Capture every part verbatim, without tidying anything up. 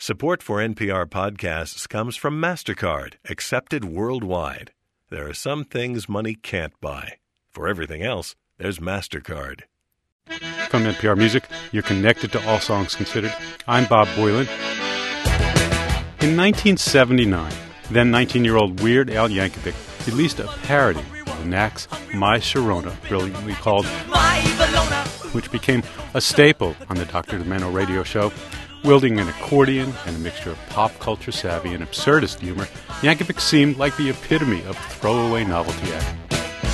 Support for N P R podcasts comes from MasterCard, accepted worldwide. There are some things money can't buy. For everything else, there's MasterCard. From N P R Music, you're connected to All Songs Considered. I'm Bob Boylan. In nineteen seventy-nine, then nineteen-year-old Weird Al Yankovic released a parody of Knacks' My Sharona, brilliantly called My Bologna, which became a staple on the Doctor Demento radio show. Wielding an accordion and a mixture of pop culture savvy and absurdist humor, Yankovic seemed like the epitome of throwaway novelty act.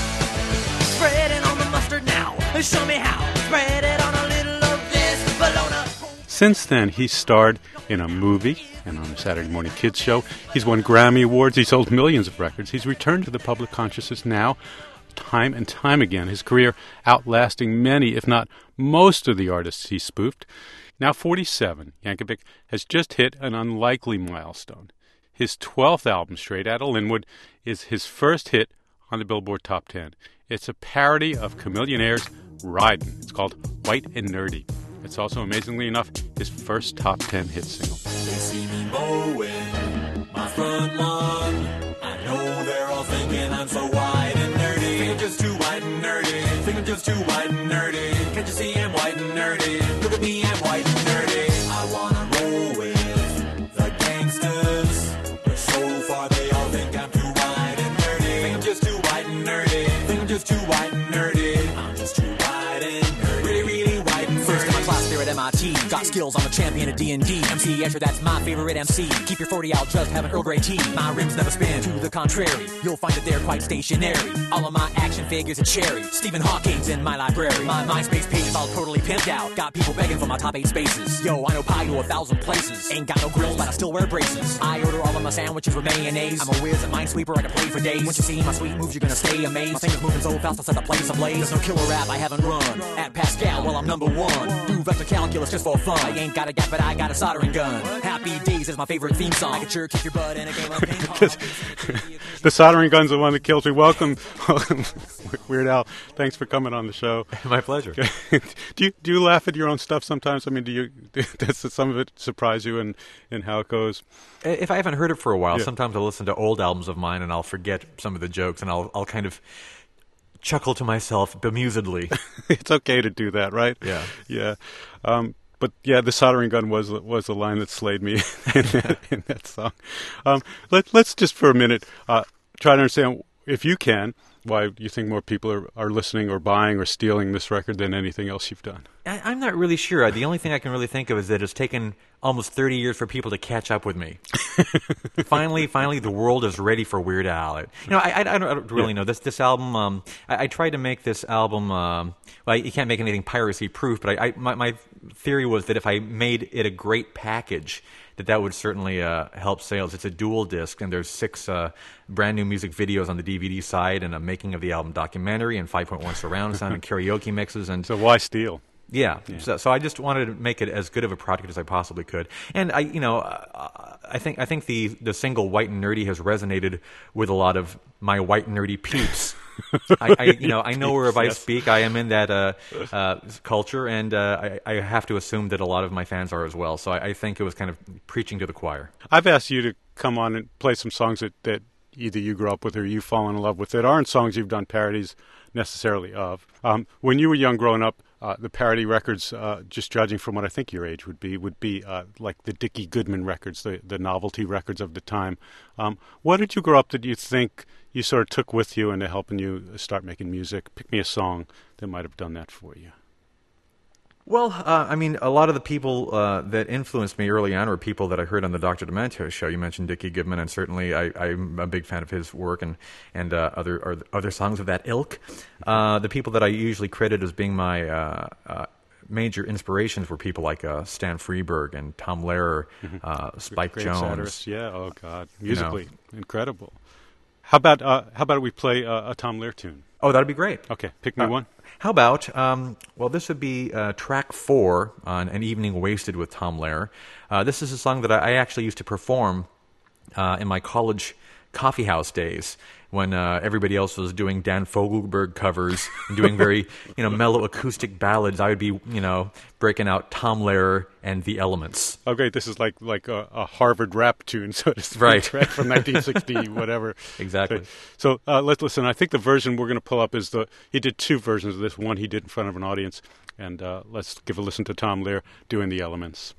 Spread it on the mustard now. Show me how. Spread it on a little of this bologna. Since then, he's starred in a movie and on a Saturday morning kids show. He's won Grammy Awards. He's sold millions of records. He's returned to the public consciousness now, time and time again, his career outlasting many, if not most, of the artists he spoofed. Now forty-seven, Yankovic has just hit an unlikely milestone. His twelfth album, Straight Outta Linwood, is his first hit on the Billboard Top ten. It's a parody of Chameleon Air's Ridin'. It's called White and Nerdy. It's also, amazingly enough, his first top ten hit single. They see me mowing my front lawn. I know they're all thinking I'm so white and nerdy. Think I'm just too white and nerdy. Think I'm just too white and nerdy. Can't you see I'm white and nerdy? Look at me, I'm white and nerdy. I wanna roll with the gangsters, but so far they all think I'm too white and nerdy. Think I'm just too white and nerdy. Think I'm just too white and nerdy. I'm just too white and nerdy. Really, really white and nerdy. First in my class there at M I T. Got skills, I'm a champion of D and D. M C Escher, that's my favorite M C. Keep your forty out, just have an Earl Grey tea. My rims never spin, to the contrary. You'll find that they're quite stationary. All of my action figures are cherry. Stephen Hawking's in my library. My MySpace page is all totally pimped out. Got people begging for my top eight spaces. Yo, I know pie to a thousand places. Ain't got no grills, but I still wear braces. I order all of my sandwiches with mayonnaise. I'm a whiz at Minesweeper, I can play for days. Once you see my sweet moves, you're gonna stay amazed. My fingers moving so fast, I'll set the place ablaze. There's no killer rap I haven't run. At Pascal, well, I'm number one. Do vector calculus just for fun. I ain't got a gap, but I got a soldering gun. Happy Days is my favorite theme song. I can sure kick your butt in a game of ping pong. The soldering gun's the one that kills me. Welcome, welcome, Weird Al. Thanks for coming on the show. My pleasure. do you do you laugh at your own stuff sometimes? I mean, do you does some of it surprise you in, in how it goes? If I haven't heard it for a while, Yeah. sometimes I'll listen to old albums of mine and I'll forget some of the jokes and I'll I'll kind of chuckle to myself bemusedly. It's okay to do that, right? Yeah. Yeah. Um, but yeah, the soldering gun was was the line that slayed me in, that, in that song. Um, let, let's just for a minute uh, try to understand, if you can, why you think more people are, are listening or buying or stealing this record than anything else you've done. I, I'm not really sure. The only thing I can really think of is that it's taken almost thirty years for people to catch up with me. finally, finally, the world is ready for Weird Al. It, you know, I, I, I don't really Yeah. know this. This album, um, I, I tried to make this album. Um, well, you can't make anything piracy proof, but I, I my, my theory was that if I made it a great package, that that would certainly uh, help sales. It's a dual disc, and there's six uh, brand new music videos on the D V D side, and a making of the album documentary, and five point one surround sound, and karaoke mixes, and So why steal? Yeah, Yeah. So, so I just wanted to make it as good of a product as I possibly could, and I, you know, uh, I think I think the the single "White and Nerdy" has resonated with a lot of my white nerdy peeps. I, I, you know, I know wherever I Yes. speak, I am in that uh, uh, culture, and uh, I, I have to assume that a lot of my fans are as well. So I, I think it was kind of preaching to the choir. I've asked you to come on and play some songs that, that either you grew up with or you've fallen in love with that aren't songs you've done parodies necessarily of. Um, when you were young growing up, uh, the parody records, uh, just judging from what I think your age would be, would be uh, like the Dickie Goodman records, the, the novelty records of the time. Um, what did you grow up that you think you sort of took with you into helping you start making music? Pick me a song that might have done that for you. Well, uh, I mean, a lot of the people uh, that influenced me early on were people that I heard on the Doctor Demento show. You mentioned Dickie Goodman, and certainly I, I'm a big fan of his work and and uh, other or other songs of that ilk. Uh, the people that I usually credit as being my uh, uh, major inspirations were people like uh, Stan Freberg and Tom Lehrer, uh, Spike Great Jones. satirist. Yeah. Oh God, musically You know. incredible. How about uh, how about we play uh, a Tom Lehrer tune? Oh, that'd be great. Okay, pick me Uh, one. How about, um, well, this would be uh, track four on An Evening Wasted with Tom Lehrer. Uh, this is a song that I, I actually used to perform uh, in my college coffee house days when uh, everybody else was doing Dan Fogelberg covers and doing very, you know, mellow acoustic ballads. I would be, you know, breaking out Tom Lehrer and The Elements. Oh, great. This is like like a, a Harvard rap tune, so to speak, right, right from nineteen sixty, whatever. Exactly. So uh, let's listen. I think the version we're going to pull up is the, he did two versions of this. One he did in front of an audience, and uh, let's give a listen to Tom Lehrer doing The Elements.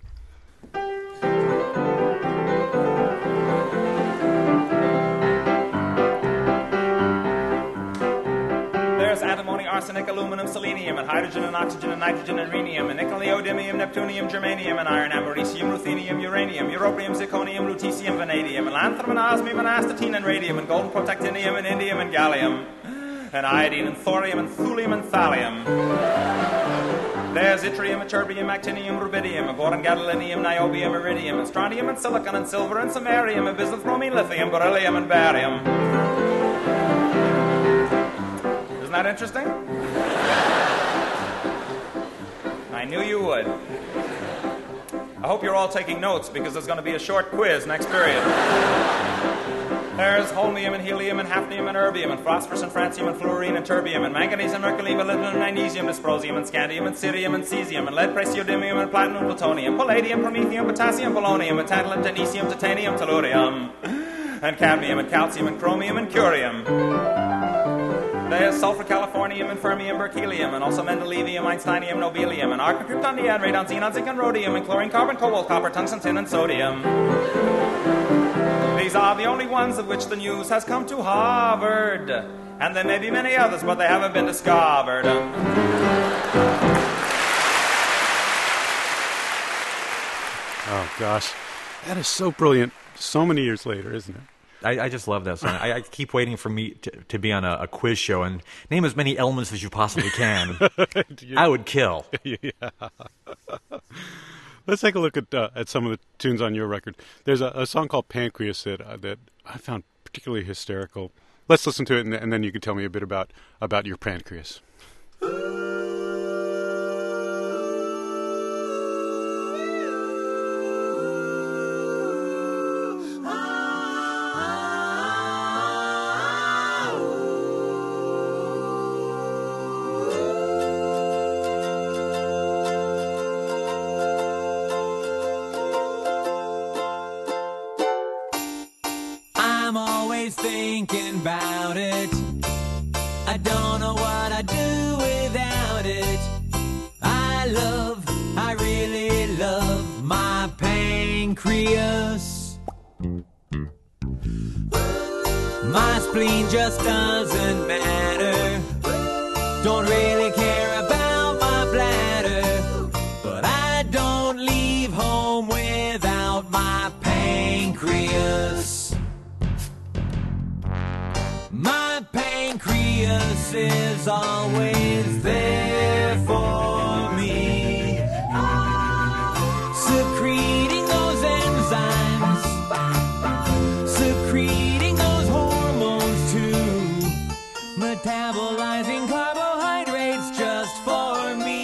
Antimony, arsenic, aluminum, selenium, and hydrogen and oxygen and nitrogen and rhenium, and nickel, neodymium, neptunium, germanium, and iron, americium, ruthenium, uranium, europium, zirconium, lutetium, vanadium, and lanthanum, and osmium, and astatine, and radium, and golden protactinium, and indium, and gallium, and iodine, and thorium, and thulium, and thallium. There's yttrium, ytterbium, actinium, rubidium, boron, gadolinium, niobium, iridium, and strontium, and silicon, and silver, and samarium, and bismuth, bromine, lithium, beryllium, and barium. Isn't that interesting? I knew you would. I hope you're all taking notes because there's going to be a short quiz next period. There's holmium and helium and hafnium and erbium and phosphorus and francium and fluorine and terbium and manganese and mercury, molybdenum and magnesium, dysprosium and scandium and cerium and cesium and lead, praseodymium and platinum, plutonium, palladium, promethium, potassium, polonium, and tantalum, technetium, titanium, tellurium, and cadmium and calcium and chromium and curium. There's sulfur, californium, and fermium, berkelium, and also mendelevium, einsteinium, nobelium, and argon, krypton, neon, radon, xenon, zinc, and rhodium, and chlorine, carbon, cobalt, copper, tungsten, tin, and sodium. These are the only ones of which the news has come to Harvard. And there may be many others, but they haven't been discovered. Oh, gosh. That is so brilliant so many years later, isn't it? I, I just love that song. I, I keep waiting for me to, to be on a, a quiz show and name as many elements as you possibly can. I would kill. Yeah. Let's take a look at uh, at some of the tunes on your record. There's a, a song called Pancreas that, uh, that I found particularly hysterical. Let's listen to it, and, and then you can tell me a bit about, about your pancreas. Thinking about it, I don't know what I'd do without it. I love, I really love my pancreas. My spleen just doesn't matter. Don't really care about my bladder, but I don't leave home without my pancreas. My pancreas is always there for me, secreting those enzymes, secreting those hormones too, metabolizing carbohydrates just for me.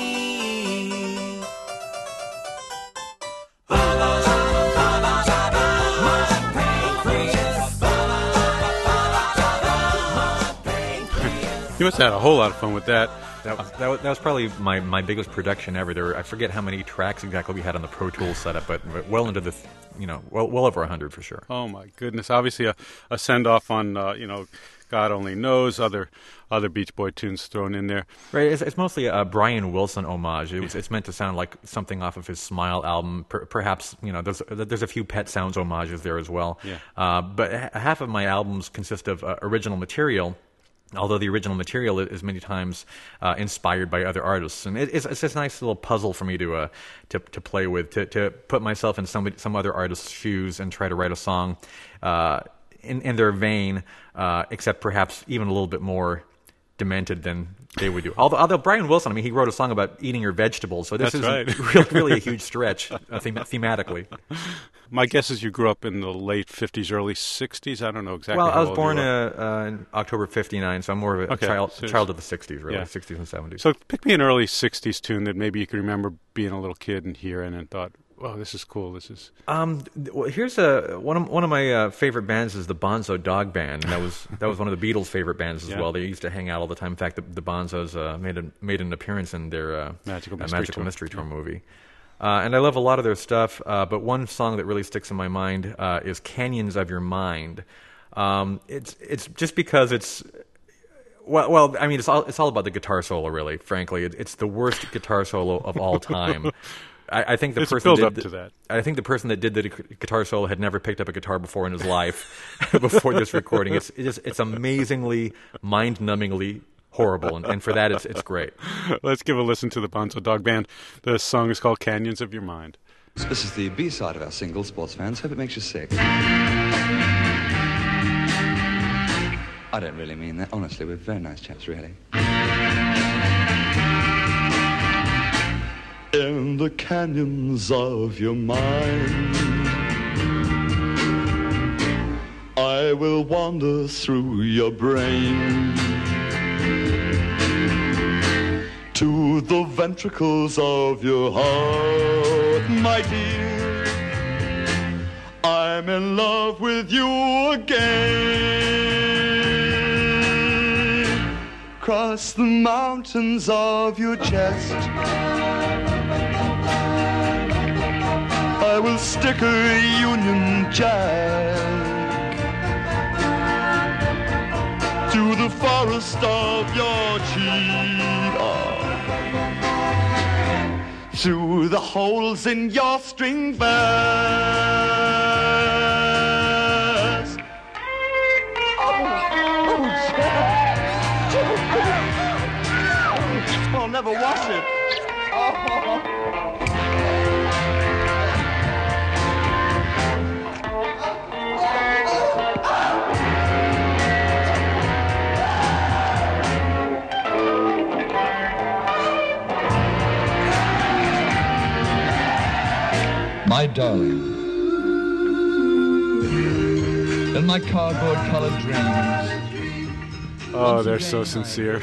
You must have had a whole lot of fun with that. That was, that was, that was probably my, my biggest production ever. There were, I forget how many tracks exactly we had on the Pro Tools setup, but well into the, you know, well well over a hundred for sure. Oh my goodness! Obviously, a, a send off on uh, you know, God Only Knows, other other Beach Boy tunes thrown in there. Right, it's, it's mostly a Brian Wilson homage. It was, it's meant to sound like something off of his Smile album. Per, perhaps, you know, there's there's a few Pet Sounds homages there as well. Yeah. Uh, but h- half of my albums consist of uh, original material. Although the original material is many times uh, inspired by other artists, and it, it's, it's this nice little puzzle for me to uh, to to play with, to to put myself in somebody, some other artist's shoes and try to write a song uh, in in their vein, uh, except perhaps even a little bit more demented than they would do. Although, although Brian Wilson, I mean, he wrote a song about eating your vegetables, so this That's is right. really, really a huge stretch uh, them- thematically. My guess is you grew up in the late fifties, early sixties. I don't know exactly. Well, how I was old born you uh, are. uh, in October fifty-nine, so I'm more of a Okay, child, so- child of the sixties, really, yeah. sixties and seventies. So pick me an early sixties tune that maybe you can remember being a little kid and hearing and thought, wow, this is cool. This is Um, well, here's a one of one of my uh, favorite bands is the Bonzo Dog Band, and that was that was one of the Beatles' favorite bands as Yeah. well. They used to hang out all the time. In fact, the, the Bonzos uh, made a, made an appearance in their uh, Magical uh, Mystery Magical Tour. Mystery Tour movie. Uh, and I love a lot of their stuff, uh, but one song that really sticks in my mind uh, is "Canyons of Your Mind." Um, it's it's just because it's well, well, I mean, it's all it's all about the guitar solo, really. Frankly, it, it's the worst guitar solo of all time. I, I think the It's a person build-up did, to that. I think the person that did the guitar solo had never picked up a guitar before in his life before this recording. It's it's, it's amazingly, mind-numbingly horrible, and, and for that, it's it's great. Let's give a listen to the Bonzo Dog Band. The song is called "Canyons of Your Mind." This is the B-side of our single, sports fans. Hope it makes you sick. I don't really mean that. Honestly, we're very nice chaps, really. In the canyons of your mind, I will wander through your brain to the ventricles of your heart, my dear. I'm in love with you again. Cross the mountains of your chest, I will stick a Union Jack to the forest of your cheek, oh, through the holes in your string vest. Oh, oh, Jack. I'll never wash it. Oh. My darling, in my cardboard-colored dreams. Oh, they're so sincere.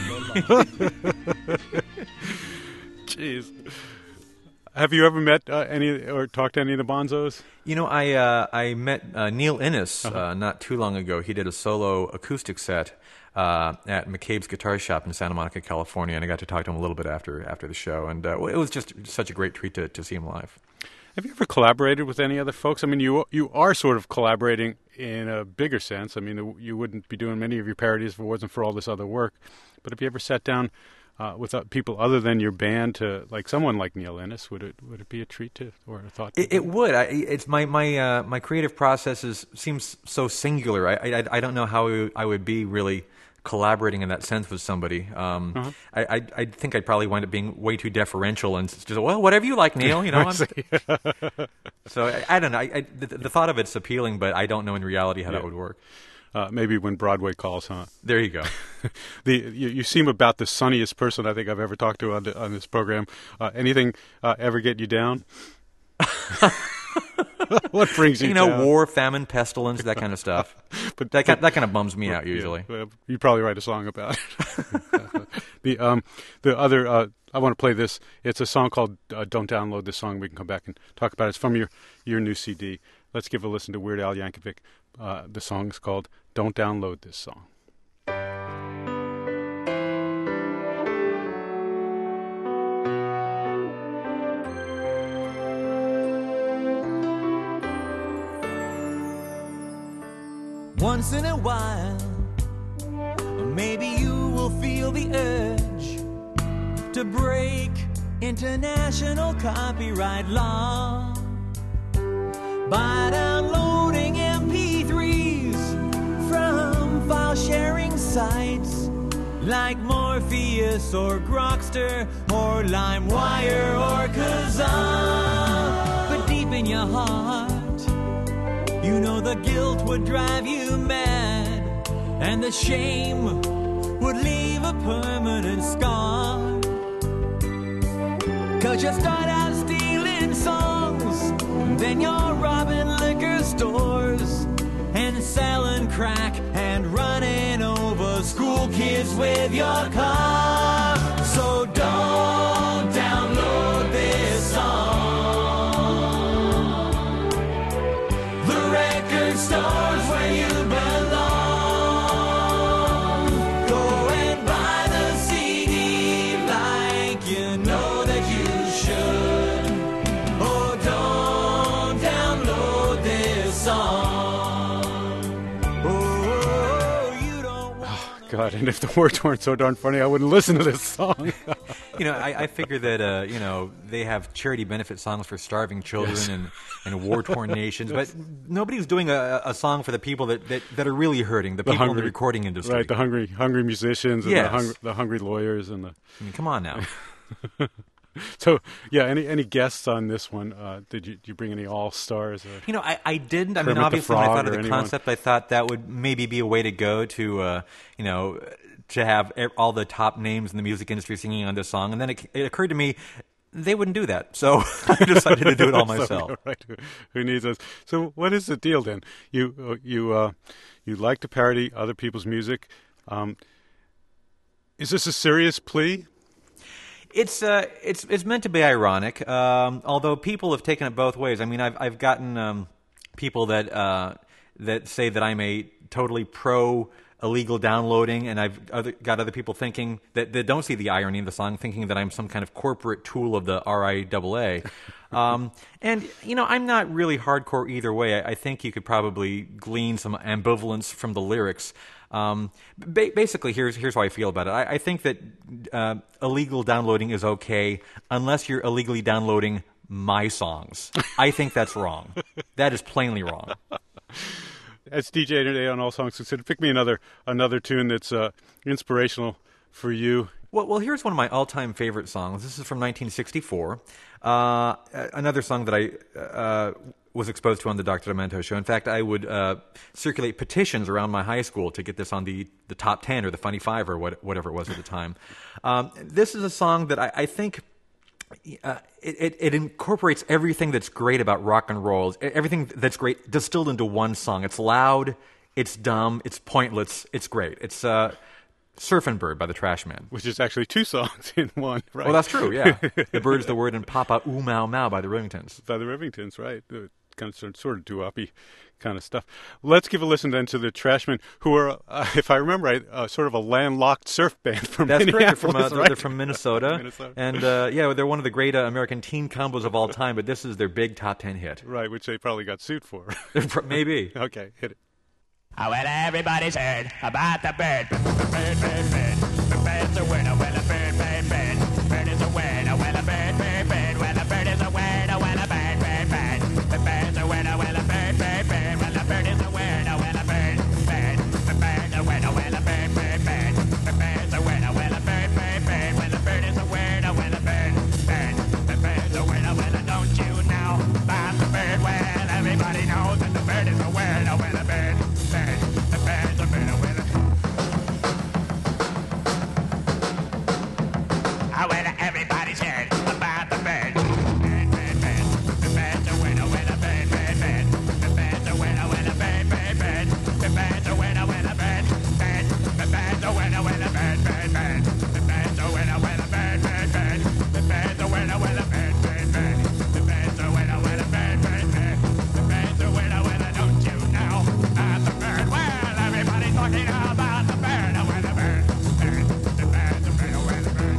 Jeez. Have you ever met uh, any or talked to any of the Bonzos? You know, I uh, I met uh, Neil Innes Uh-huh. uh, not too long ago. He did a solo acoustic set uh, at McCabe's Guitar Shop in Santa Monica, California, and I got to talk to him a little bit after after the show, and uh, it was just such a great treat to, to see him live. Have you ever collaborated with any other folks? I mean, you you are sort of collaborating in a bigger sense. I mean, you wouldn't be doing many of your parodies if it wasn't for all this other work. But have you ever sat down uh, with uh, people other than your band to, like someone like Neil Innes? Would it would it be a treat to or a thought? To It, it would. I, it's my my uh, my creative process is, seems so singular. I, I I don't know how I would be really collaborating in that sense with somebody. Um, Uh-huh. I, I I think I'd probably wind up being way too deferential and just, well, whatever you like, Neil. You know. I'm, so I, I don't know. I, I, the, the thought of it's appealing, but I don't know in reality how Yeah. that would work. Uh, maybe when Broadway calls, huh? There you go. the you, you seem about the sunniest person I think I've ever talked to on the, on this program. Uh, anything uh, ever get you down? What brings you, You know, down? war, famine, pestilence, that kind of stuff. But that kind, that kind of bums me out usually. Yeah, well, you probably write a song about it. the um the other uh, I want to play this. It's a song called uh, "Don't Download This Song." We can come back and talk about it. It's from your your new C D. Let's give a listen to Weird Al Yankovic. Uh, the song is called "Don't Download This Song." Once in a while, maybe you will feel the urge to break international copyright law by downloading M P threes from file-sharing sites like Morpheus or Grokster or LimeWire or Kazaa. But deep in your heart, you know the guilt would drive you mad, and the shame would leave a permanent scar. Cause you start out stealing songs, then you're robbing liquor stores, and selling crack, and running over school kids with your car. So don't download this song. God, and if the words weren't so darn funny, I wouldn't listen to this song. You know, I, I figure that, uh, you know, they have charity benefit songs for starving children Yes. and, and war-torn nations, but nobody's doing a, a song for the people that, that, that are really hurting, the, The people in hungry- the recording industry. Right, the hungry hungry musicians and Yes. the, hungry, the hungry lawyers. and the. I mean, come on now. So, yeah, any any guests on this one? Uh, did you did you bring any all-stars? Or You know, I, I didn't. I Kermit mean, the obviously, when I Frog thought of or the anyone? concept, I thought that would maybe be a way to go to, uh, you know, to have e- all the top names in the music industry singing on this song. And then it, it occurred to me they wouldn't do that. So I decided to do it all So, myself. right, who, who needs us? So, what is the deal then? You uh, you uh, you like to parody other people's music. Um, is this a serious plea? It's uh, it's it's meant to be ironic, um, although people have taken it both ways. I mean, I've I've gotten um, people that uh, that say that I'm a totally pro illegal downloading, and I've other, got other people thinking that, that don't see the irony in the song, thinking that I'm some kind of corporate tool of the R I A A. Um, and you know, I'm not really hardcore either way. I, I think you could probably glean some ambivalence from the lyrics. Um, ba- basically, here's here's how I feel about it. I, I think that uh, illegal downloading is okay unless you're illegally downloading my songs. I think that's wrong. That is plainly wrong. As D J today on All Songs Considered, pick me another another tune that's uh, inspirational for you. Well, well, here's one of my all-time favorite songs. This is from nineteen sixty-four. Uh, another song that I uh, was exposed to on the Doctor Demento show. In fact, I would uh, circulate petitions around my high school to get this on the, the top ten or the Funny Five or what, whatever it was at the time. Um, this is a song that I, I think uh, it, it, it incorporates everything that's great about rock and roll, everything that's great distilled into one song. It's loud, it's dumb, it's pointless, it's great. It's uh, Surfin' Bird by the Trashmen. Which is actually two songs in one, right? Well, that's true, yeah. The Bird's the Word and Papa Ooh Mau Mau by the Rivingtons. By the Rivingtons, right. Uh, kind of sort, sort of doo-woppy kind of stuff. Let's give a listen then to the Trashmen, who are, uh, if I remember right, uh, sort of a landlocked surf band from That's Minneapolis, correct. They're from, uh, they're, right? they're from Minnesota. Minnesota. And, uh, yeah, they're one of the great uh, American teen combos of all time, but this is their big top ten hit. Right, which they probably got sued for. Maybe. Okay, hit it. Oh, well, everybody's heard about the bird. Bird, bird, bird. The bird's a winner. Well, a bird, bird, bird. Bird is a winner. Well, a bird, bird, bird. Well, a bird is a winner. Well, a bird, bird, bird. The bird's a winner. Well, a bird, bird, bird. Well, a bird is a winner. Well, a bird, bird. The bird's a winner. Well, a bird, bird, bird. The bird's a winner. Well, a bird, bird, bird. Well, a bird is a winner. Well, a bird, bird. The bird's a winner. Well, don't you know about the bird? Well, everybody knows that the bird is a winner. Well, a bird, bird. The bird's a winner. Well, oh, well, everybody's heard about the bird. Bird, bird, bird. The bird's a winner, winner, bird, bird, bird. The bird's a winner, winner, bird, bird, bird. The bird's a winner, winner, bird, bird. The bird's a winner, winner, bird, bird, bird. The bird's a winner, winner, bird, bird, bird. The bird's a winner, winner, bird, bird, bird. The bird's a winner, winner, bird, bird, bird. The bird's a winner, winner, don't you know about the bird? Well, everybody's talking about the bird, a winner, bird, bird. The bird's a winner, winner, bird.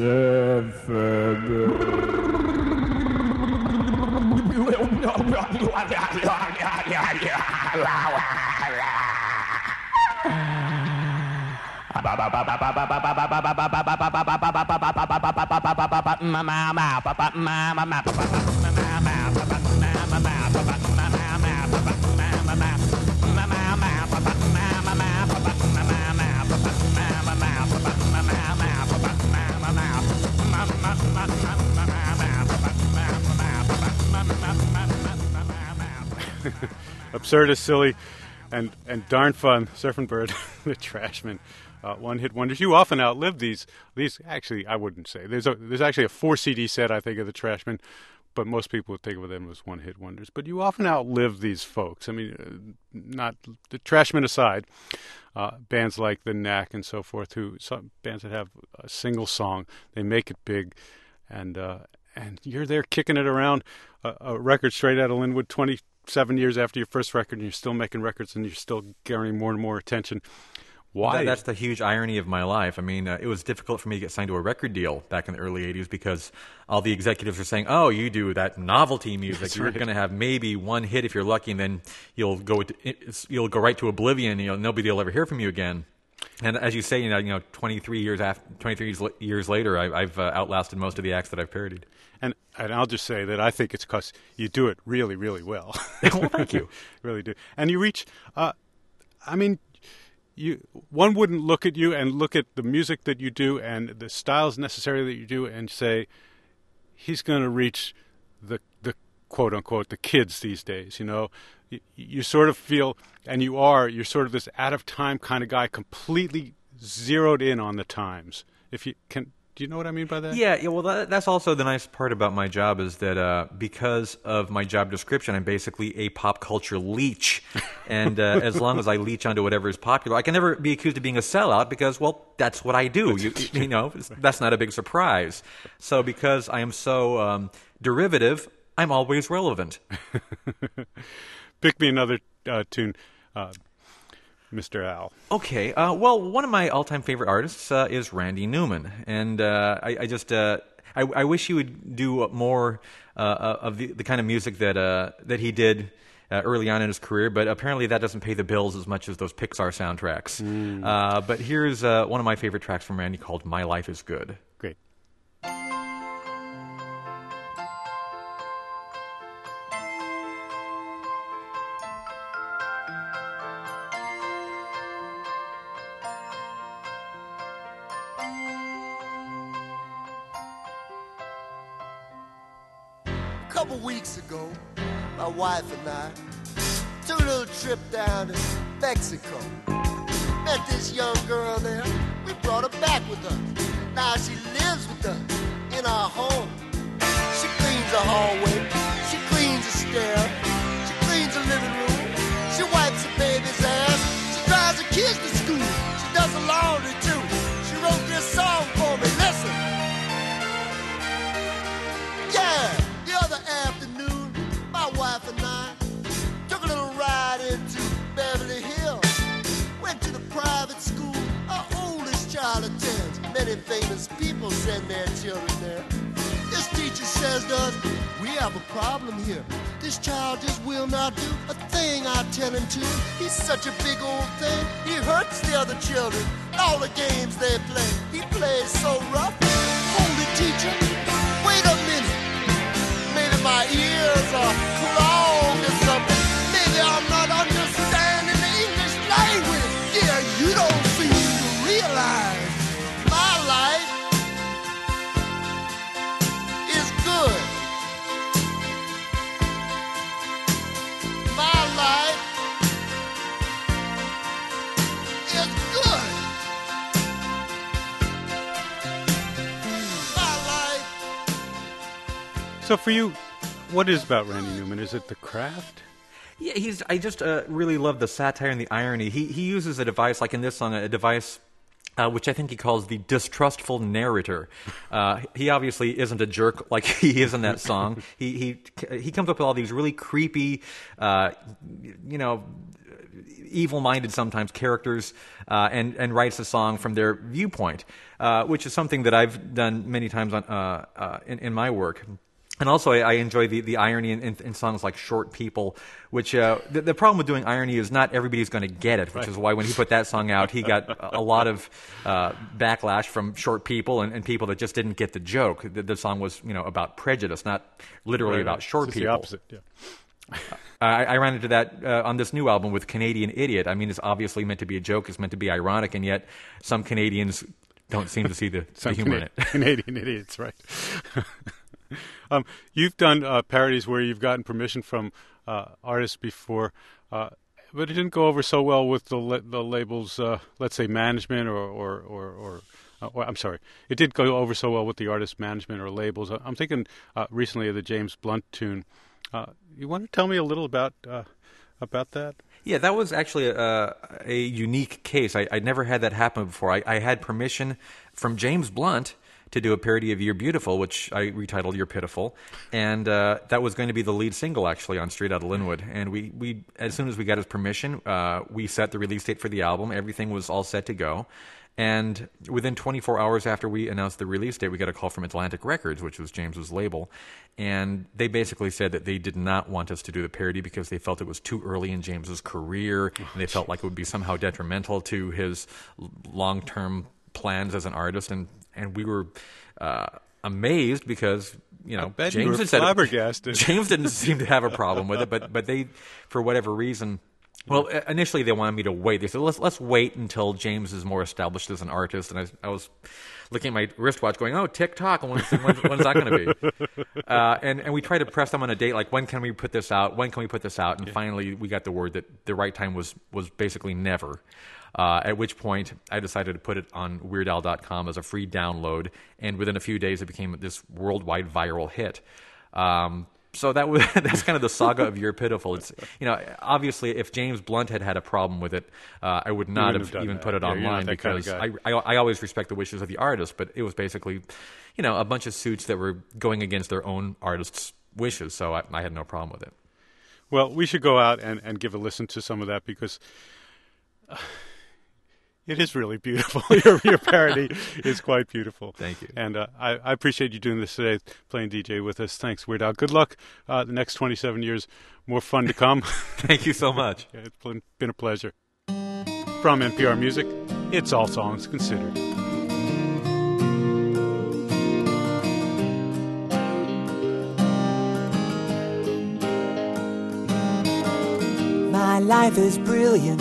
Absurd is silly and, and darn fun. Surfing Bird, the Trashmen. Uh, one-hit wonders. You often outlive these. These actually, I wouldn't say. There's a, there's actually a four C D set, I think, of the Trashmen, but most people would think of them as one-hit wonders. But you often outlive these folks. I mean, uh, not the Trashmen aside, uh, bands like the Knack and so forth, who some bands that have a single song, they make it big, and uh, and you're there kicking it around a, a record straight out of Linwood, twenty-seven years after your first record, and you're still making records, and you're still garnering more and more attention. Why? That, that's the huge irony of my life. I mean, uh, it was difficult for me to get signed to a record deal back in the early eighties because all the executives are saying, oh, you do that novelty music. That's You're right. going to have maybe one hit if you're lucky, and then you'll go to, you'll go right to oblivion. You know, nobody will ever hear from you again. And as you say, you know, you know, twenty-three years after, twenty-three years, years later, I, I've uh, outlasted most of the acts that I've parodied. And and I'll just say that I think it's because you do it really, really well. Well, thank you. Really do. And you reach, uh, I mean, you one wouldn't look at you and look at the music that you do and the styles necessary that you do and say, he's going to reach the the quote unquote the kids these days. You know, you, you sort of feel, and you are, you're sort of this out of time kind of guy, completely zeroed in on the times. If you can. Do you know what I mean by that? Yeah, yeah. Well, that, that's also the nice part about my job is that uh, because of my job description, I'm basically a pop culture leech. And uh, as long as I leech onto whatever is popular, I can never be accused of being a sellout because, well, that's what I do. You, you know, that's not a big surprise. So because I am so um, derivative, I'm always relevant. Pick me another uh, tune. Uh, Mister Al. Okay. Uh, well, one of my all-time favorite artists uh, is Randy Newman, and uh, I, I just uh, I, I wish he would do more uh, of the, the kind of music that uh, that he did uh, early on in his career. But apparently, that doesn't pay the bills as much as those Pixar soundtracks. Mm. Uh, but here's uh, one of my favorite tracks from Randy called "My Life Is Good." Great. A couple weeks ago, my wife and I took a little trip down to Mexico. Met this young girl there. We brought her back with us. Now she lives with us in our home. She cleans the hallway. She cleans the stairs. She cleans the living room. She wipes the baby's ass. She drives the kids to school. She does the laundry too. She wrote this song for me. Listen. Yeah. The other afternoon, my wife and I took a little ride into Beverly Hills. Went to the private school, our oldest child attends. Many famous people send their children there. This teacher says to us, we have a problem here. This child just will not do a thing I tell him to. He's such a big old thing, he hurts the other children. All the games they play, he plays so rough. Hold it, teacher, wait a minute. Maybe my ears are clogged or something. Maybe I'm not understanding the English language. Yeah, you don't seem to realize my life is good. My life is good. My life. So for you, what is about Randy Newman? Is it the craft? Yeah, he's. I just uh, really love the satire and the irony. He he uses a device, like in this song, a device uh, which I think he calls the distrustful narrator. Uh, he obviously isn't a jerk like he is in that song. he he he comes up with all these really creepy, uh, you know, evil-minded sometimes characters, uh, and and writes a song from their viewpoint, uh, which is something that I've done many times on uh, uh, in, in my work. And also, I, I enjoy the, the irony in, in, in songs like Short People, which uh, the, the problem with doing irony is not everybody's going to get it, which right. is why when he put that song out, he got a, a lot of uh, backlash from short people and, and people that just didn't get the joke. The, the song was, you know, about prejudice, not literally right, about right. short it's people. The opposite, yeah. I, I ran into that uh, on this new album with Canadian Idiot. I mean, it's obviously meant to be a joke, it's meant to be ironic, and yet some Canadians don't seem to see the, the humor in it. Canadian Idiots, right. Um, you've done uh, parodies where you've gotten permission from uh, artists before, uh, but it didn't go over so well with the la- the labels, uh, let's say management or or or, or, uh, or I'm sorry, it did go over so well with the artist management or labels. I'm thinking uh, recently of the James Blunt tune. Uh, you want to tell me a little about uh, about that? Yeah, that was actually a, a unique case. I, I'd never had that happen before. I, I had permission from James Blunt to do a parody of You're Beautiful, which I retitled You're Pitiful. And uh, that was going to be the lead single, actually, on Straight Outta Linwood. And we, we as soon as we got his permission, uh, we set the release date for the album. Everything was all set to go. And within twenty-four hours after we announced the release date, we got a call from Atlantic Records, which was James's label. And they basically said that they did not want us to do the parody because they felt it was too early in James's career. And they felt like it would be somehow detrimental to his long-term plans as an artist. And, and we were uh, amazed because, you know, bet James you were had said flabbergasted. James didn't seem to have a problem with it, but, but they, for whatever reason... Well, initially they wanted me to wait. They said, let's let's wait until James is more established as an artist. And I, I was looking at my wristwatch going, oh, tick-tock, when's, when's, when's that going to be? Uh, and, and we tried to press them on a date, like, when can we put this out? When can we put this out? And yeah. finally we got the word that the right time was, was basically never. Uh, at which point I decided to put it on Weird Al dot com as a free download. And within a few days it became this worldwide viral hit. Um So that was that's kind of the saga of You're Pitiful. It's, you know, obviously if James Blunt had had a problem with it, uh, I would not have, have even that. put it yeah, online because kind of I, I I always respect the wishes of the artist, but it was basically, you know, a bunch of suits that were going against their own artists' wishes. So I, I had no problem with it. Well, we should go out and, and give a listen to some of that because. Uh, It is really beautiful. your, your parody is quite beautiful. Thank you. And uh, I, I appreciate you doing this today, playing D J with us. Thanks, Weird Al. Good luck uh, the next twenty-seven years. More fun to come. Thank you so much. Yeah, it's been a pleasure. From N P R Music, it's All Songs Considered. My life is brilliant.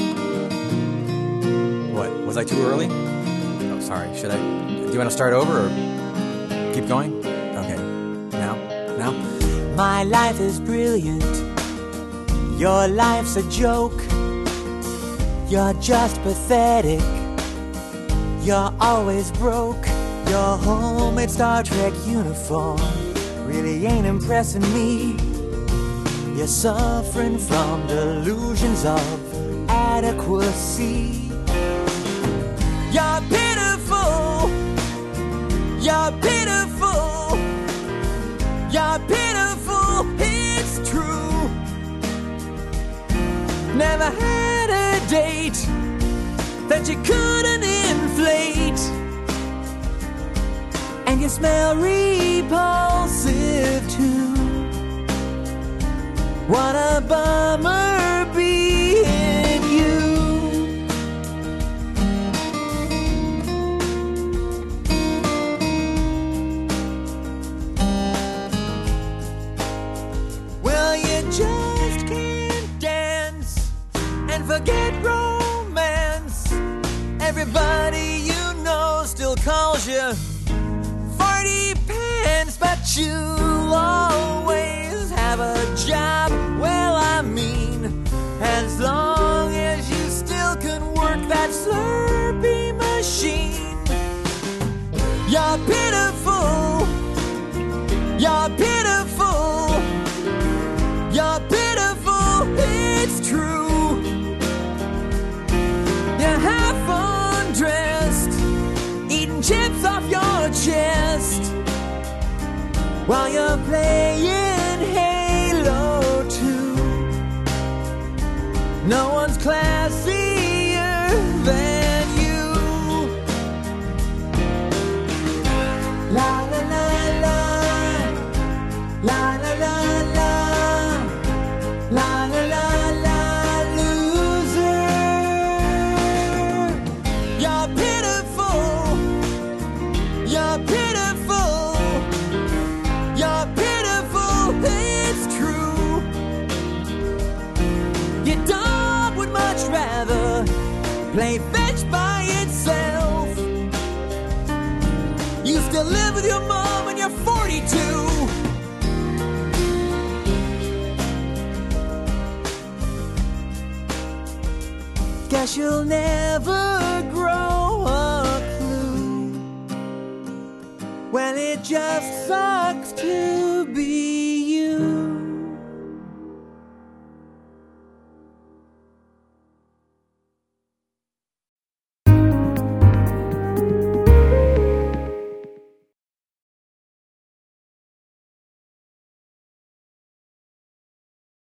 What, was I too early? Oh, sorry. Should I? Do you want to start over or keep going? Okay. Now? Now? My life is brilliant. Your life's a joke. You're just pathetic. You're always broke. Your homemade Star Trek uniform really ain't impressing me. You're suffering from delusions of adequacy. You're pitiful, you're pitiful, you're pitiful, it's true. Never had a date that you couldn't inflate. And you smell repulsive too. What a bummer being you. Just can't dance and forget romance. Everybody you know still calls you farty pants, but you always have a job. Well, I mean, as long as you still can work that Slurpee machine. You're pitiful, you're pitiful, you're pitiful, it's true. You're half undressed, eating chips off your chest, while you're playing Halo two. No one's classier than you. La la la la, la la la la, la la la la, loser. You're pitiful, you're pitiful, you're pitiful, it's true. Your dog would much rather play fetch by itself. You still live with your mom and you're forty-two. Guess you'll never grow a clue. Well, it just sucks to be